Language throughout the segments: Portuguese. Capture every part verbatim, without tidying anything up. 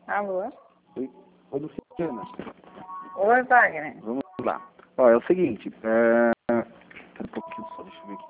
Alô? Oi, Oi, Luciana. Oi, Wagner. Vamos lá. Ó, é o seguinte, é... Pera um pouquinho só, deixa eu ver aqui.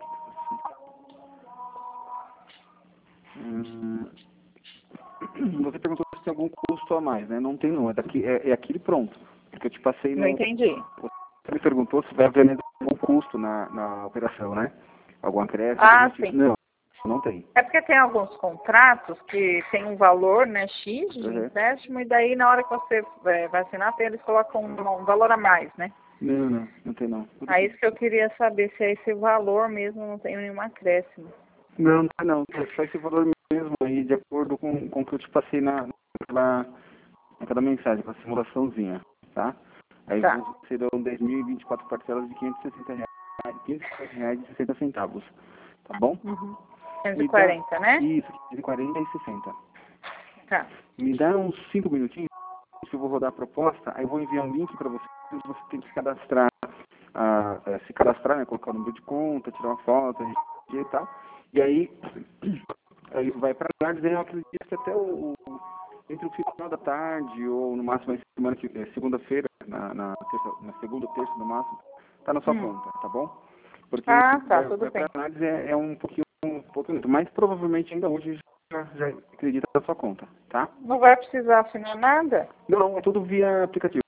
Hum... Você perguntou se tem algum custo a mais, né? Não tem não, é, daqui, é, é aquele pronto. Porque eu te passei no... Não entendi. Você me perguntou se vai haver algum custo na, na operação, né? Algum acréscimo? Ah, Tipo. sim. Não, não tem. É porque tem alguns contratos que tem um valor, né, X de Uhum. empréstimo, e daí na hora que você é, vai assinar, eles colocam um, um valor a mais, né? Não, não, não tem não. Tudo Aí bem. isso que eu queria saber, se é esse valor mesmo, não tem nenhum acréscimo. Não, não, tem não. É só esse valor mesmo aí, de acordo com, com o que eu te passei na, naquela, naquela mensagem, com a simulaçãozinha, tá? Aí Tá. vão serão dez mil e vinte e quatro parcelas de quinhentos e sessenta reais, quinhentos e sessenta reais e sessenta centavos, tá bom? Uhum. quinhentos e Me dá, quarenta, né? isso, quinhentos e quarenta e sessenta. Tá. Me dá uns cinco minutinhos, que eu vou rodar a proposta, aí eu vou enviar um link para você, você tem que cadastrar, ah, eh, se cadastrar, né, colocar o número de conta, tirar uma foto, registrar e tal, e aí, aí vai para análise, aí eu acredito que até o, o- entre o final da tarde, ou no máximo aí semana que é, segunda-feira, na, na, terça, na segunda ou terça no máximo, tá na sua Hum. conta, tá bom? Porque Ah, tá, vai, tudo vai bem. para análise é, é um pouquinho, um pouco lento, mas provavelmente ainda hoje já, já acredita na sua conta, tá? Não vai precisar assinar nada? Não, não, é tudo via aplicativo,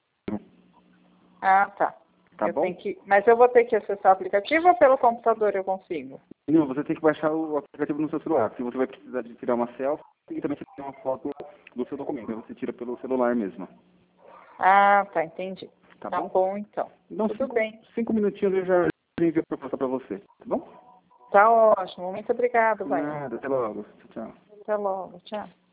Ah, tá. tá Eu bom? tenho que... Mas eu vou ter que acessar o aplicativo ou pelo computador eu consigo? Não, você tem que baixar o aplicativo no seu celular, porque você vai precisar de tirar uma selfie e também tirar uma foto do seu documento, aí você tira pelo celular mesmo, Ah, tá, entendi. tá Tá bom? bom, então. Então, Tudo cinco, bem. cinco minutinhos eu já envio a proposta para você, tá bom? Tá ótimo. Muito obrigado, vai. Nada, até logo. Tchau, tchau. Até logo. Tchau.